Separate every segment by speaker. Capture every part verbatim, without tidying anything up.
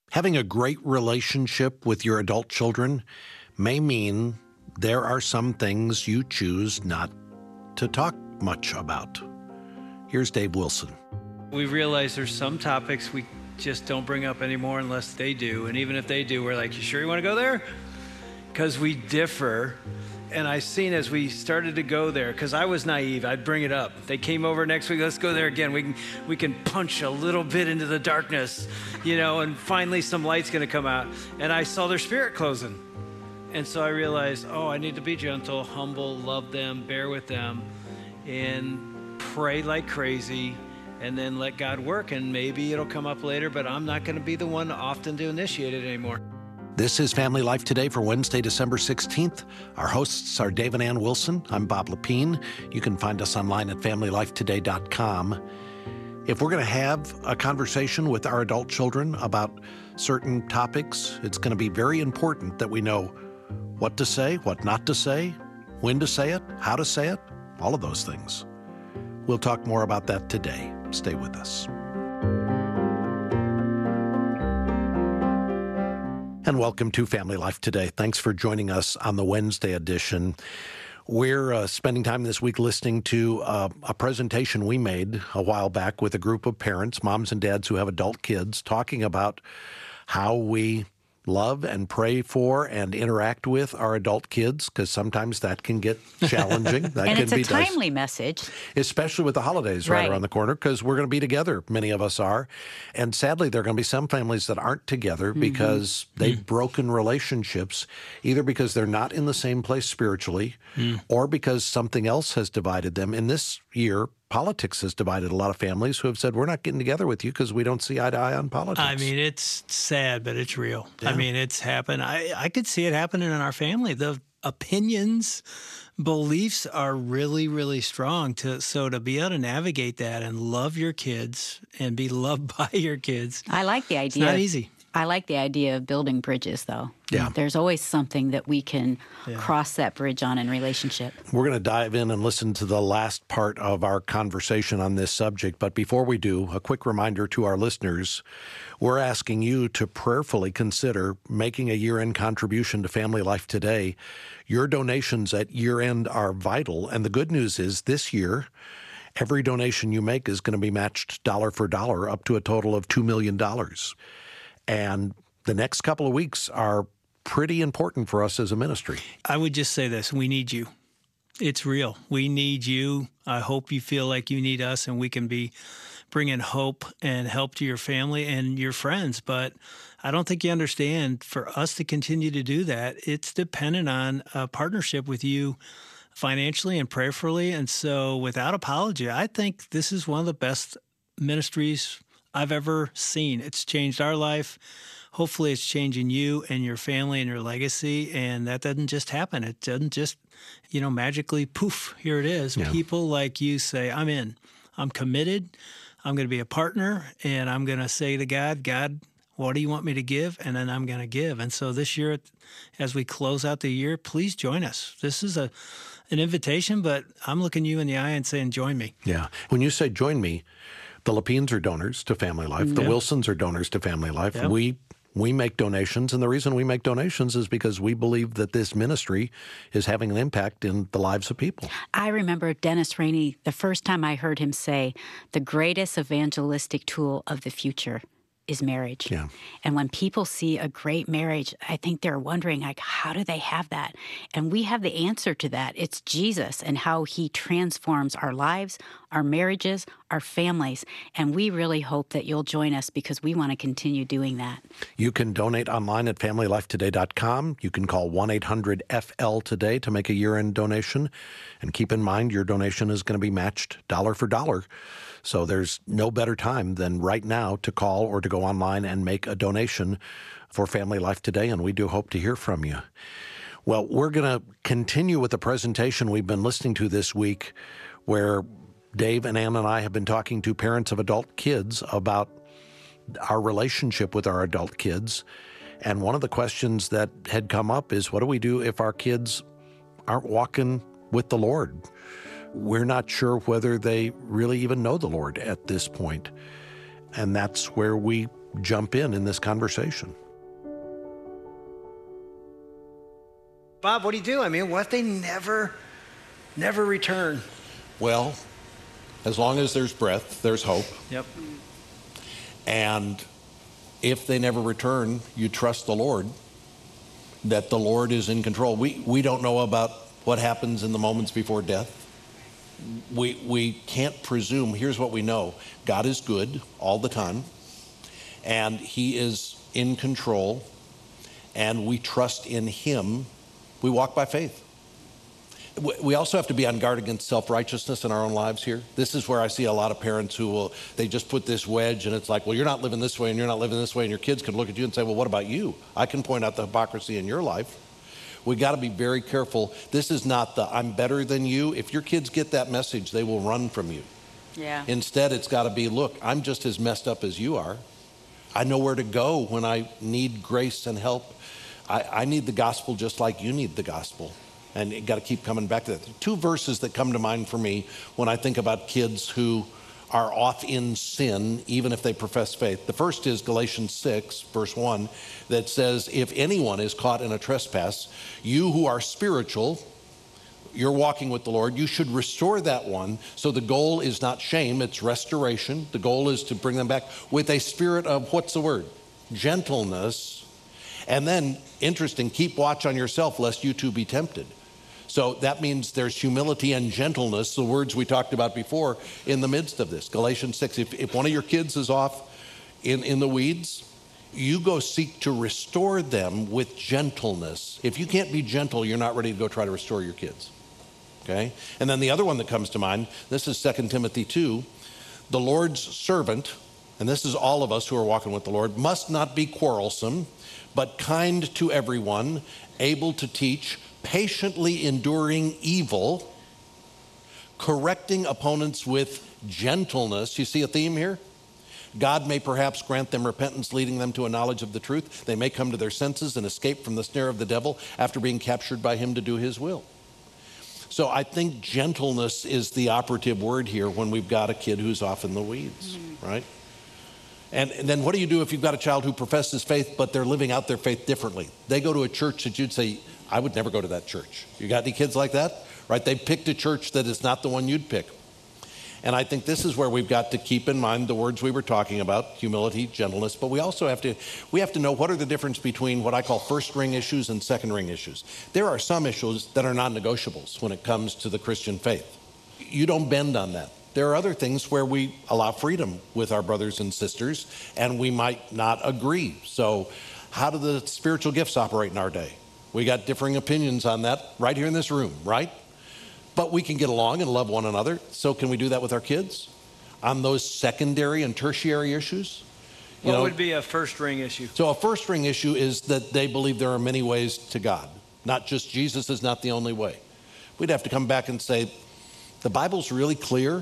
Speaker 1: Having a great relationship with your adult children may mean there are some things you choose not to talk much about. Here's Dave Wilson.
Speaker 2: We realize there's some topics we just don't bring up anymore unless they do. And even if they do, we're like, you sure you want to go there? Because we differ. And I seen as we started to go there, because I was naive, I'd bring it up. They came over next week, let's go there again. We can we can punch a little bit into the darkness, you know, and finally some light's going to come out. And I saw their spirit closing. And so I realized, oh, I need to be gentle, humble, love them, bear with them, and pray like crazy, and then let God work. And maybe it'll come up later, but I'm not going to be the one often to initiate it anymore.
Speaker 1: This is Family Life Today for Wednesday, December sixteenth. Our hosts are Dave and Ann Wilson. I'm Bob Lepine. You can find us online at family life today dot com. If we're going to have a conversation with our adult children about certain topics, it's going to be very important that we know what to say, what not to say, when to say it, how to say it, all of those things. We'll talk more about that today. Stay with us. And welcome to Family Life Today. Thanks for joining us on the Wednesday edition. We're uh, spending time this week listening to uh, a presentation we made a while back with a group of parents, moms and dads who have adult kids, talking about how we love and pray for and interact with our adult kids, because sometimes that can get challenging. That
Speaker 3: and
Speaker 1: can
Speaker 3: it's a
Speaker 1: be
Speaker 3: timely
Speaker 1: nice. Message. Especially with the holidays right, right around the corner, because we're going to be together, many of us are. And sadly, there are going to be some families that aren't together mm-hmm. because they've mm. broken relationships, either because they're not in the same place spiritually mm. or because something else has divided them. In this year, politics has divided a lot of families who have said, we're not getting together with you because we don't see eye to eye on politics.
Speaker 4: I mean, it's sad, but it's real.
Speaker 1: Yeah.
Speaker 4: I mean, it's happened. I, I could see it happening in our family. The opinions, beliefs are really, really strong. To So to be able to navigate that and love your kids and be loved by your kids.
Speaker 3: I like the idea.
Speaker 4: It's not easy.
Speaker 3: I like the idea of building bridges, though.
Speaker 1: Yeah.
Speaker 3: There's always something that we can yeah. cross that bridge on in relationship.
Speaker 1: We're going to dive in and listen to the last part of our conversation on this subject. But before we do, a quick reminder to our listeners, we're asking you to prayerfully consider making a year-end contribution to Family Life Today. Your donations at year-end are vital. And the good news is this year, every donation you make is going to be matched dollar for dollar up to a total of two million dollars. And the next couple of weeks are pretty important for us as a ministry.
Speaker 4: I would just say this. We need you. It's real. We need you. I hope you feel like you need us and we can be bringing hope and help to your family and your friends. But I don't think you understand, for us to continue to do that, it's dependent on a partnership with you financially and prayerfully. And so without apology, I think this is one of the best ministries I've ever seen. It's changed our life. Hopefully it's changing you and your family and your legacy. And that doesn't just happen. It doesn't just, you know, magically, poof, here it is. Yeah. People like you say, I'm in. I'm committed. I'm going to be a partner. And I'm going to say to God, God, what do you want me to give? And then I'm going to give. And so this year, as we close out the year, please join us. This is a an invitation, but I'm looking you in the eye and saying, join me.
Speaker 1: Yeah. When you say join me, the Lepines are donors to Family Life. The
Speaker 4: yeah.
Speaker 1: Wilsons are donors to Family Life.
Speaker 4: Yeah.
Speaker 1: We we make donations, and the reason we make donations is because we believe that this ministry is having an impact in the lives of people.
Speaker 3: I remember Dennis Rainey, the first time I heard him say, the greatest evangelistic tool of the future is marriage.
Speaker 1: Yeah.
Speaker 3: And when people see a great marriage, I think they're wondering, like, how do they have that? And we have the answer to that. It's Jesus and how he transforms our lives, our marriages, our families. And we really hope that you'll join us because we want to continue doing that.
Speaker 1: You can donate online at family life today dot com. You can call one eight hundred F L today to make a year-end donation. And keep in mind, your donation is going to be matched dollar for dollar. So there's no better time than right now to call or to go online and make a donation for Family Life Today, and we do hope to hear from you. Well, we're going to continue with the presentation we've been listening to this week, where Dave and Ann and I have been talking to parents of adult kids about our relationship with our adult kids. And one of the questions that had come up is, what do we do if our kids aren't walking with the Lord? We're not sure whether they really even know the Lord at this point. And that's where we jump in in this conversation.
Speaker 2: Bob, what do you do? I mean, what if they never, never return?
Speaker 1: Well, as long as there's breath, there's hope.
Speaker 2: Yep.
Speaker 1: And if they never return, you trust the Lord, that the Lord is in control. We we don't know about what happens in the moments before death. We we can't presume. Here's what we know. God is good all the time, and he is in control, and we trust in him. We walk by faith. We also have to be on guard against self-righteousness in our own lives here. This is where I see a lot of parents who will, they just put this wedge, and it's like, well, you're not living this way and you're not living this way, and your kids can look at you and say, well, what about you? I can point out the hypocrisy in your life. We got to be very careful. This is not the I'm better than you. If your kids get that message, they will run from you.
Speaker 3: Yeah.
Speaker 1: Instead, it's got to be, look, I'm just as messed up as you are. I know where to go when I need grace and help. I, I need the gospel just like you need the gospel. And you got to keep coming back to that. Two verses that come to mind for me when I think about kids who are off in sin, even if they profess faith. The first is Galatians six, verse one, that says, if anyone is caught in a trespass, you who are spiritual, you're walking with the Lord, you should restore that one. So the goal is not shame, it's restoration. The goal is to bring them back with a spirit of, what's the word? Gentleness. And then, interesting, keep watch on yourself lest you too be tempted. So that means there's humility and gentleness, the words we talked about before, in the midst of this. Galatians six, if, if one of your kids is off in, in the weeds, you go seek to restore them with gentleness. If you can't be gentle, you're not ready to go try to restore your kids. Okay? And then the other one that comes to mind, this is Second Timothy two, the Lord's servant, and this is all of us who are walking with the Lord, must not be quarrelsome, but kind to everyone, able to teach, patiently enduring evil, correcting opponents with gentleness. You see a theme here? God may perhaps grant them repentance, leading them to a knowledge of the truth. They may come to their senses and escape from the snare of the devil after being captured by him to do his will. So I think gentleness is the operative word here when we've got a kid who's off in the weeds, mm-hmm. right? And, and then what do you do if you've got a child who professes faith, but they're living out their faith differently? They go to a church that you'd say, I would never go to that church. You got any kids like that? Right? They picked a church that is not the one you'd pick. And I think this is where we've got to keep in mind the words we were talking about, humility, gentleness, but we also have to, we have to know what are the difference between what I call first ring issues and second ring issues. There are some issues that are non-negotiables when it comes to the Christian faith. You don't bend on that. There are other things where we allow freedom with our brothers and sisters, and we might not agree. So how do the spiritual gifts operate in our day? We got differing opinions on that right here in this room, right? But we can get along and love one another. So can we do that with our kids on those secondary and tertiary issues? You
Speaker 2: what
Speaker 1: know,
Speaker 2: would be a first ring issue?
Speaker 1: So a first ring issue is that they believe there are many ways to God, not just Jesus is not the only way. We'd have to come back and say, the Bible's really clear.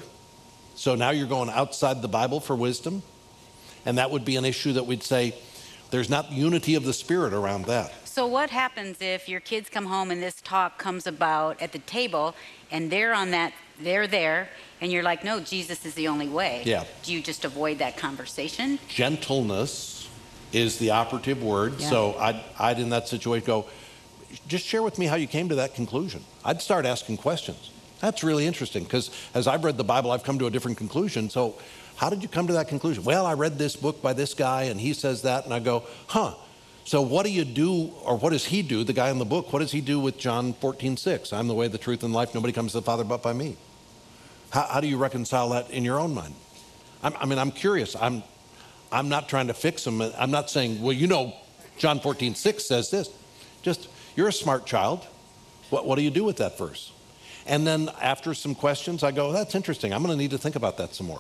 Speaker 1: So now you're going outside the Bible for wisdom. And that would be an issue that we'd say, there's not unity of the Spirit around that.
Speaker 3: So what happens if your kids come home and this talk comes about at the table and they're on that, they're there, and you're like, no, Jesus is the only way.
Speaker 1: Yeah.
Speaker 3: Do you just avoid that conversation?
Speaker 1: Gentleness is the operative word.
Speaker 3: Yeah.
Speaker 1: So I'd, I'd in that situation go, just share with me how you came to that conclusion. I'd start asking questions. That's really interesting because as I've read the Bible, I've come to a different conclusion. So how did you come to that conclusion? Well, I read this book by this guy and he says that, and I go, huh. So what do you do, or what does he do, the guy in the book, what does he do with John fourteen six? I'm the way, the truth, and life. Nobody comes to the Father but by me. How, how do you reconcile that in your own mind? I'm, I mean, I'm curious. I'm, I'm not trying to fix him. I'm not saying, well, you know, John fourteen six says this. Just, you're a smart child. What, what do you do with that verse? And then after some questions, I go, that's interesting. I'm going to need to think about that some more.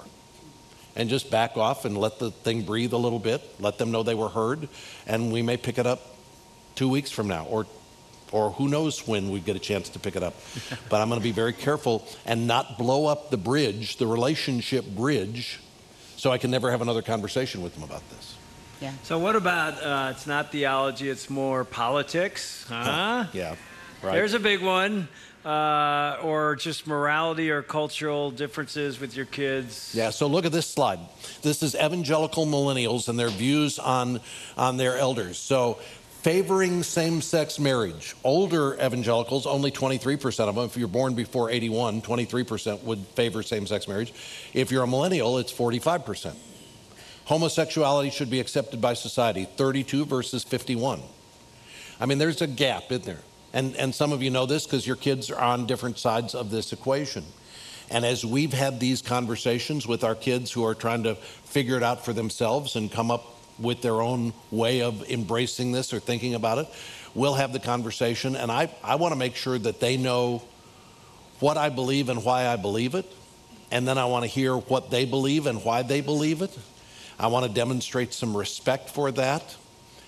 Speaker 1: And just back off and let the thing breathe a little bit, let them know they were heard, and we may pick it up two weeks from now, or or who knows when we get a chance to pick it up. But I'm going to be very careful and not blow up the bridge, the relationship bridge, so I can never have another conversation with them about this.
Speaker 3: Yeah.
Speaker 2: So what about, uh, it's not theology, it's more politics, huh?
Speaker 1: Yeah. Right.
Speaker 2: There's a big one. Uh, or just morality or cultural differences with your kids.
Speaker 1: Yeah, so look at this slide. This is evangelical millennials and their views on, on their elders. So favoring same-sex marriage. Older evangelicals, only twenty-three percent of them. If you're born before eighty-one, twenty-three percent would favor same-sex marriage. If you're a millennial, it's forty-five percent. Homosexuality should be accepted by society, thirty-two versus fifty-one. I mean, there's a gap in there. And, and some of you know this because your kids are on different sides of this equation. And as we've had these conversations with our kids who are trying to figure it out for themselves and come up with their own way of embracing this or thinking about it, we'll have the conversation. And I, I want to make sure that they know what I believe and why I believe it. And then I want to hear what they believe and why they believe it. I want to demonstrate some respect for that.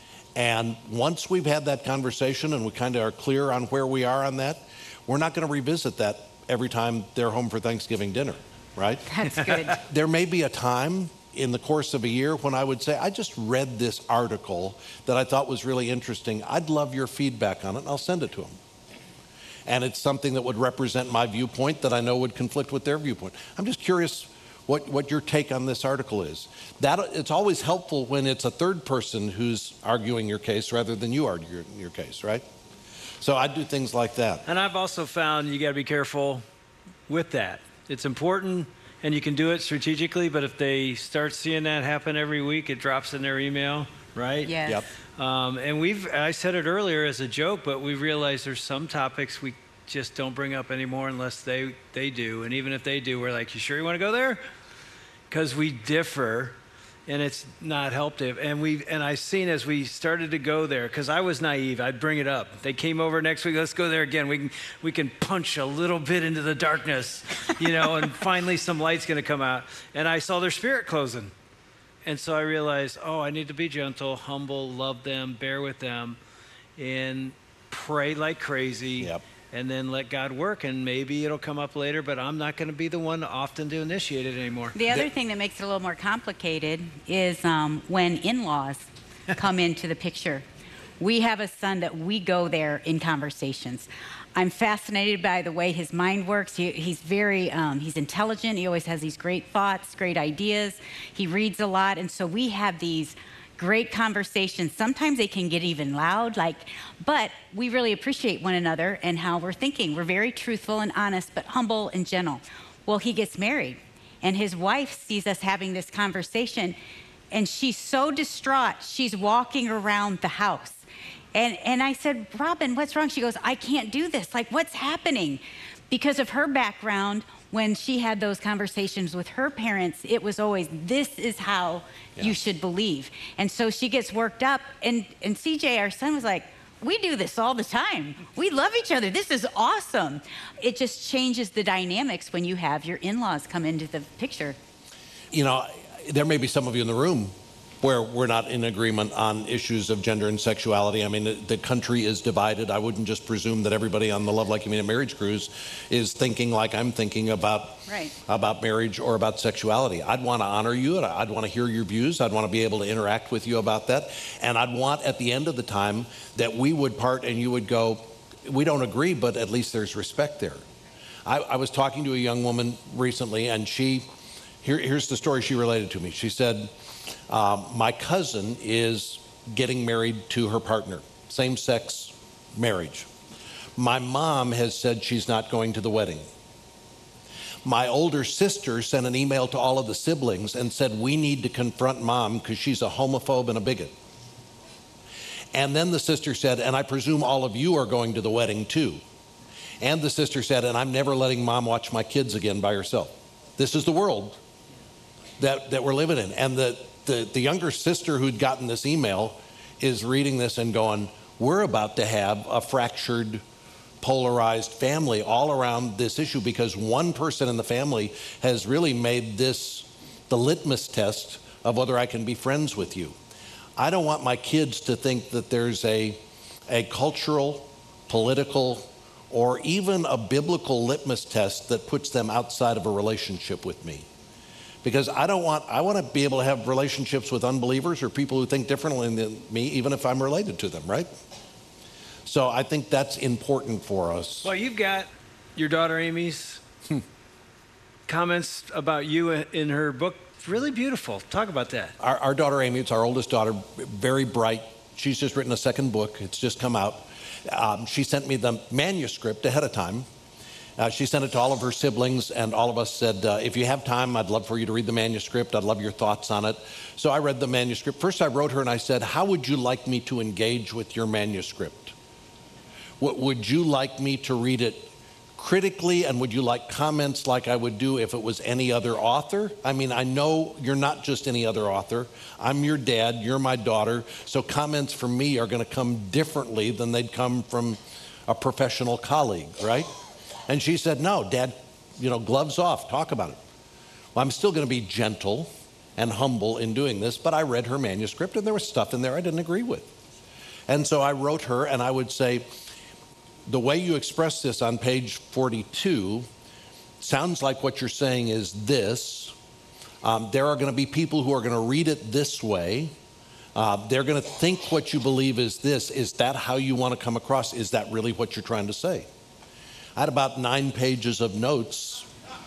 Speaker 1: And once we've had that conversation and we kind of are clear on where we are on that, we're not going to revisit that every time they're home for Thanksgiving dinner, right?
Speaker 3: That's good.
Speaker 1: There may be a time in the course of a year when I would say, I just read this article that I thought was really interesting. I'd love your feedback on it, and I'll send it to them. And it's something that would represent my viewpoint that I know would conflict with their viewpoint. I'm just curious what, what your take on this article is. That, it's always helpful when it's a third person who's arguing your case rather than you arguing your case, right? So I do things like that.
Speaker 2: And I've also found you got to be careful with that. It's important, and you can do it strategically, but if they start seeing that happen every week, it drops in their email, right?
Speaker 3: Yes.
Speaker 1: Yep.
Speaker 2: Um, and we've, I said it earlier as a joke, but we realized there's some topics we just don't bring up anymore unless they, they do. And even if they do, we're like, you sure you want to go there? Because we differ, and it's not helped it. And we and I seen as we started to go there, because I was naive, I'd bring it up. They came over next week, let's go there again. We can we can punch a little bit into the darkness, you know, and finally some light's going to come out. And I saw their spirit closing. And so I realized, oh, I need to be gentle, humble, love them, bear with them, and pray like crazy.
Speaker 1: Yep.
Speaker 2: And then let God work, and maybe it'll come up later, but I'm not going to be the one often to initiate it anymore.
Speaker 3: The other thing that makes it a little more complicated is um, when in-laws come into the picture. We have a son that we go there in conversations. I'm fascinated by the way his mind works. He, he's very, um, he's intelligent. He always has these great thoughts, great ideas. He reads a lot, and so we have these great conversations. Sometimes they can get even loud, like, but we really appreciate one another and how we're thinking. We're very truthful and honest, but humble and gentle. Well, he gets married, and his wife sees us having this conversation, and she's so distraught, she's walking around the house. And, and I said, Robin, what's wrong? She goes, I can't do this. Like, what's happening? Because of her background, when she had those conversations with her parents, it was always, this is how yeah. you should believe. And so she gets worked up. And, and C J, our son, was like, we do this all the time. We love each other. This is awesome. It just changes the dynamics when you have your in-laws come into the picture.
Speaker 1: You know, there may be some of you in the room where we're not in agreement on issues of gender and sexuality. I mean, the, the country is divided. I wouldn't just presume that everybody on the Love Like You Mean It Marriage Cruise is thinking like I'm thinking about,
Speaker 3: right.
Speaker 1: about marriage or about sexuality. I'd want to honor you, and I'd want to hear your views. I'd want to be able to interact with you about that. And I'd want, at the end of the time, that we would part and you would go, we don't agree, but at least there's respect there. I, I was talking to a young woman recently, and she, here, here's the story she related to me. She said, Um, my cousin is getting married to her partner, same-sex marriage. My mom has said she's not going to the wedding. My older sister sent an email to all of the siblings and said, we need to confront mom because she's a homophobe and a bigot. And then the sister said, and I presume all of you are going to the wedding too. And the sister said, and I'm never letting mom watch my kids again by herself. This is the world that, that we're living in. And the The, the younger sister who'd gotten this email is reading this and going, we're about to have a fractured, polarized family all around this issue because one person in the family has really made this the litmus test of whether I can be friends with you. I don't want my kids to think that there's a, a cultural, political, or even a biblical litmus test that puts them outside of a relationship with me. Because I don't want, I want to be able to have relationships with unbelievers or people who think differently than me, even if I'm related to them, right? So I think that's important for us.
Speaker 2: Well, you've got your daughter Amy's comments about you in her book. Really beautiful. Talk about that.
Speaker 1: Our, our daughter Amy, it's our oldest daughter, very bright. She's just written a second book. It's just come out. Um, she sent me the manuscript ahead of time. Uh, she sent it to all of her siblings, and all of us said, uh, if you have time, I'd love for you to read the manuscript. I'd love your thoughts on it. So I read the manuscript. First, I wrote her and I said, how would you like me to engage with your manuscript? What, would you like me to read it critically, and would you like comments like I would do if it was any other author? I mean, I know you're not just any other author. I'm your dad, you're my daughter, so comments from me are going to come differently than they'd come from a professional colleague, right? And she said, no, Dad, you know, gloves off, talk about it. Well, I'm still going to be gentle and humble in doing this, but I read her manuscript and there was stuff in there I didn't agree with. And so I wrote her and I would say, the way you express this on page forty-two sounds like what you're saying is this. Um, there are going to be people who are going to read it this way. Uh, they're going to think what you believe is this. Is that how you want to come across? Is that really what you're trying to say? I had about nine pages of notes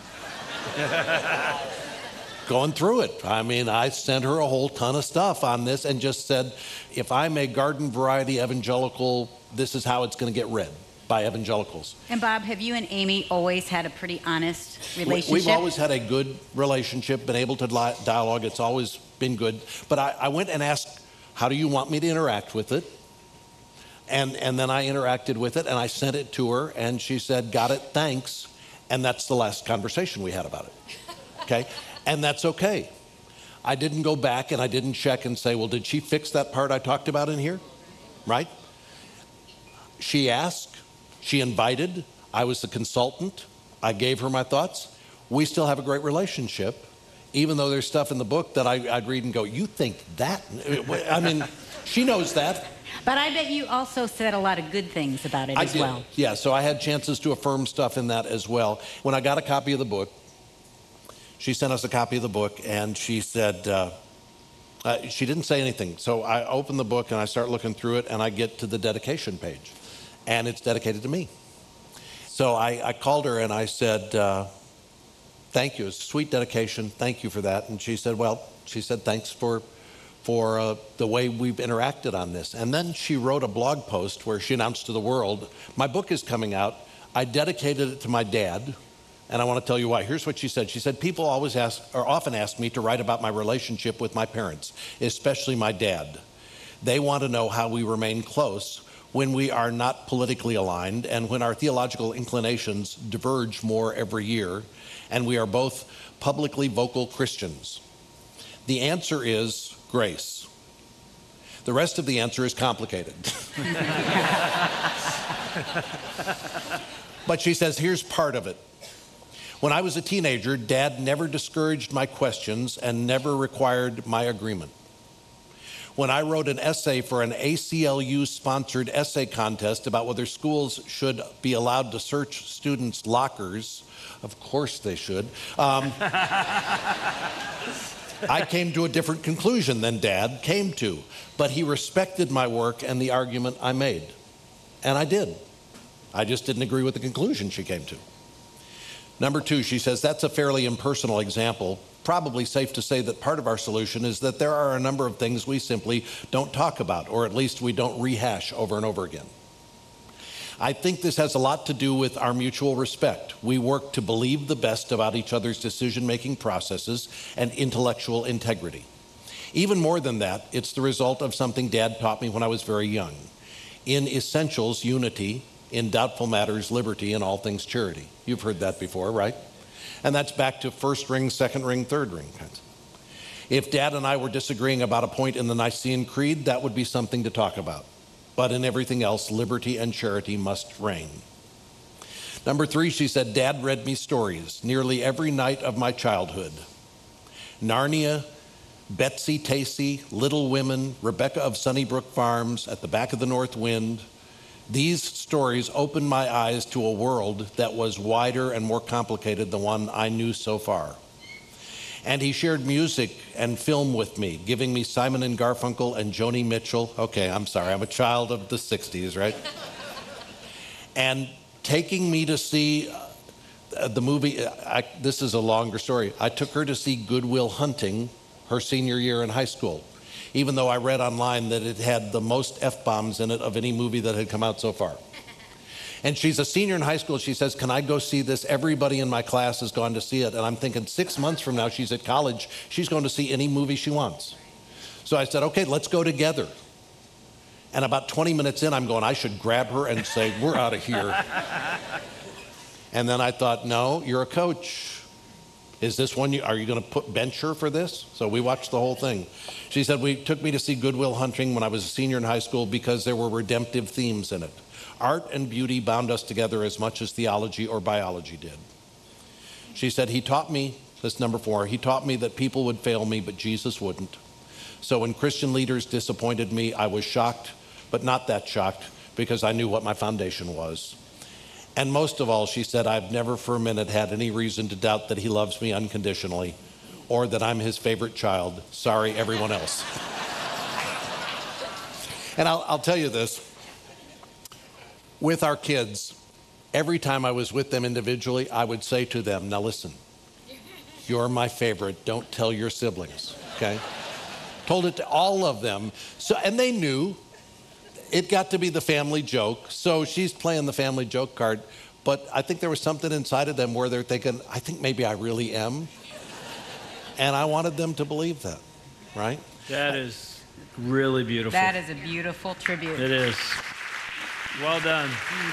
Speaker 1: going through it. I mean, I sent her a whole ton of stuff on this and just said, if I'm a garden variety evangelical, this is how it's going to get read by evangelicals.
Speaker 5: And Bob, have you and Amy always had a pretty honest relationship?
Speaker 1: We've always had a good relationship, been able to li- dialogue. It's always been good. But I, I went and asked, how do you want me to interact with it? And, and then I interacted with it, and I sent it to her, and she said, got it, thanks. And that's the last conversation we had about it, okay? And that's okay. I didn't go back, and I didn't check and say, well, did she fix that part I talked about in here, right? She asked, she invited, I was the consultant, I gave her my thoughts. We still have a great relationship, even though there's stuff in the book that I, I'd read and go, you think that? I mean, she knows that.
Speaker 5: But I bet you also said a lot of good things about it
Speaker 1: I
Speaker 5: as
Speaker 1: did.
Speaker 5: well.
Speaker 1: Yeah, so I had chances to affirm stuff in that as well. When I got a copy of the book, she sent us a copy of the book, and she said, uh, uh, she didn't say anything. So I open the book, and I start looking through it, and I get to the dedication page, and it's dedicated to me. So I, I called her, and I said, uh, thank you. It's a sweet dedication. Thank you for that. And she said, well, she said, thanks for for uh, the way we've interacted on this. And then she wrote a blog post where she announced to the world, my book is coming out. I dedicated it to my dad, and I want to tell you why. Here's what she said. She said, people always ask, or often ask me to write about my relationship with my parents, especially my dad. They want to know how we remain close when we are not politically aligned and when our theological inclinations diverge more every year, and we are both publicly vocal Christians. The answer is grace. The rest of the answer is complicated. But she says, here's part of it. When I was a teenager, Dad never discouraged my questions and never required my agreement. When I wrote an essay for an A C L U-sponsored essay contest about whether schools should be allowed to search students' lockers, of course they should, um, I came to a different conclusion than Dad came to, but he respected my work and the argument I made. And I did. I just didn't agree with the conclusion she came to. Number two, she says, that's a fairly impersonal example. Probably safe to say that part of our solution is that there are a number of things we simply don't talk about, or at least we don't rehash over and over again. I think this has a lot to do with our mutual respect. We work to believe the best about each other's decision-making processes and intellectual integrity. Even more than that, it's the result of something Dad taught me when I was very young. In essentials, unity. In doubtful matters, liberty. In all things, charity. You've heard that before, right? And that's back to first ring, second ring, third ring. If Dad and I were disagreeing about a point in the Nicene Creed, that would be something to talk about. But in everything else, liberty and charity must reign. Number three, she said, Dad read me stories nearly every night of my childhood. Narnia, Betsy Tacy, Little Women, Rebecca of Sunnybrook Farms, At the Back of the North Wind. These stories opened my eyes to a world that was wider and more complicated than one I knew so far. And he shared music and film with me, giving me Simon and Garfunkel and Joni Mitchell. Okay, I'm sorry, I'm a child of the sixties, right? and taking me to see uh, the movie. I, this is a longer story. I took her to see Good Will Hunting her senior year in high school, even though I read online that it had the most F-bombs in it of any movie that had come out so far. And she's a senior in high school. She says, can I go see this? Everybody in my class has gone to see it. And I'm thinking six months from now, she's at college. She's going to see any movie she wants. So I said, okay, let's go together. And about twenty minutes in, I'm going, I should grab her and say, we're out of here. And then I thought, no, you're a coach. Is this one, you, are you going to put bench her for this? So we watched the whole thing. She said, we took me to see Good Will Hunting when I was a senior in high school because there were redemptive themes in it. Art and beauty bound us together as much as theology or biology did. She said, he taught me, this number four, he taught me that people would fail me, but Jesus wouldn't. So when Christian leaders disappointed me, I was shocked, but not that shocked, because I knew what my foundation was. And most of all, she said, I've never for a minute had any reason to doubt that he loves me unconditionally or that I'm his favorite child. Sorry, everyone else. And I'll, I'll tell you this. With our kids, every time I was with them individually, I would say to them, now listen, you're my favorite. Don't tell your siblings, okay? Told it to all of them. So, and they knew. It got to be the family joke. So she's playing the family joke card. But I think there was something inside of them where they're thinking, I think maybe I really am. And I wanted them to believe that, right?
Speaker 2: That is really beautiful.
Speaker 5: That is a beautiful tribute.
Speaker 2: It is. Well done.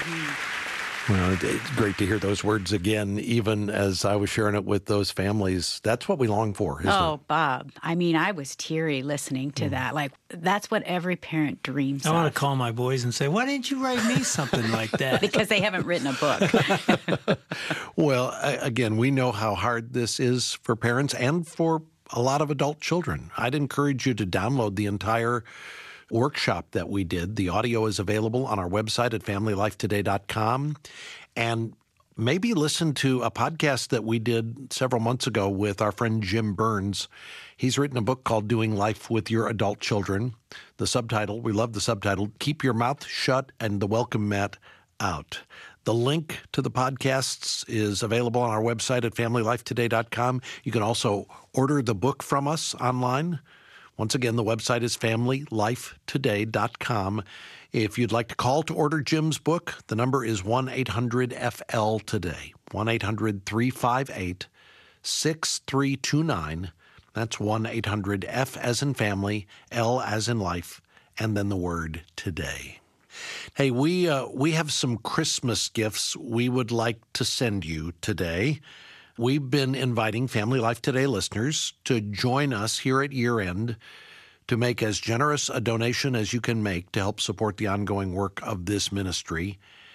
Speaker 5: Mm-hmm.
Speaker 1: Well, it's great to hear those words again, even as I was sharing it with those families. That's what we long for, isn't
Speaker 3: Oh,
Speaker 1: it?
Speaker 3: Bob. I mean, I was teary listening to mm. that. Like, that's what every parent dreams
Speaker 4: I
Speaker 3: of.
Speaker 4: I want to call my boys and say, why didn't you write me something like that?
Speaker 3: Because they haven't written a book.
Speaker 1: Well, again, we know how hard this is for parents and for a lot of adult children. I'd encourage you to download the entire workshop that we did. The audio is available on our website at family life today dot com. And maybe listen to a podcast that we did several months ago with our friend Jim Burns. He's written a book called Doing Life with Your Adult Children. The subtitle, we love the subtitle, Keep Your Mouth Shut and the Welcome Mat Out. The link to the podcasts is available on our website at family life today dot com. You can also order the book from us online. Once again, the website is family life today dot com. If you'd like to call to order Jim's book, the number is one eight hundred F L today, one eight hundred three five eight six three two nine. That's one eight hundred F as in family, L as in life, and then the word today. Hey, we uh, we have some Christmas gifts we would like to send you today. We've been inviting Family Life Today listeners to join us here at year end to make as generous a donation as you can make to help support the ongoing work of this ministry.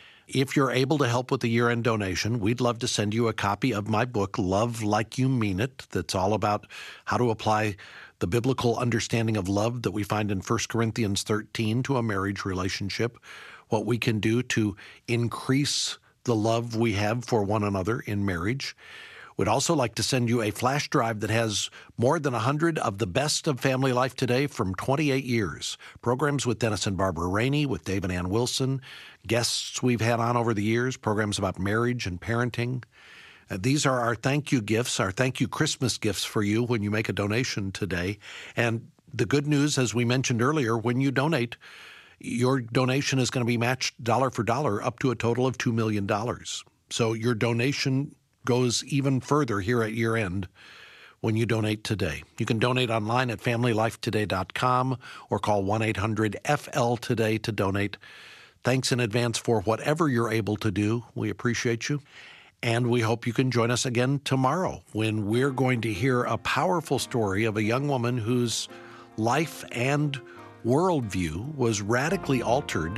Speaker 1: If you're able to help with the year-end donation, we'd love to send you a copy of my book, Love Like You Mean It, that's all about how to apply the biblical understanding of love that we find in First Corinthians thirteen to a marriage relationship, what we can do to increase the love we have for one another in marriage. We'd also like to send you a flash drive that has more than one hundred of the best of Family Life Today from twenty-eight years. Programs with Dennis and Barbara Rainey, with Dave and Ann Wilson, guests we've had on over the years, programs about marriage and parenting. Uh, these are our thank you gifts, our thank you Christmas gifts for you when you make a donation today. And the good news, as we mentioned earlier, when you donate, your donation is going to be matched dollar for dollar up to a total of two million dollars. So your donation goes even further here at year end when you donate today. You can donate online at family life today dot com or call one eight hundred F L today to donate. Thanks in advance for whatever you're able to do. We appreciate you. And we hope you can join us again tomorrow when we're going to hear a powerful story of a young woman whose life and worldview was radically altered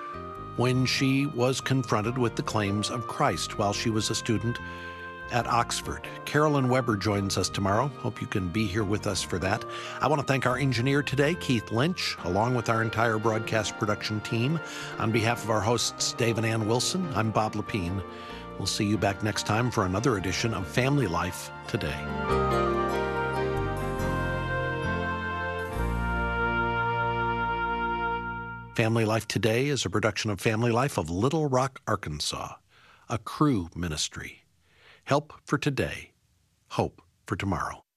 Speaker 1: when she was confronted with the claims of Christ while she was a student at Oxford. Carolyn Weber joins us tomorrow. Hope you can be here with us for that. I want to thank our engineer today, Keith Lynch, along with our entire broadcast production team. On behalf of our hosts, Dave and Ann Wilson, I'm Bob Lepine. We'll see you back next time for another edition of Family Life Today. Family Life Today is a production of Family Life of Little Rock, Arkansas, a Cru ministry. Help for today, hope for tomorrow.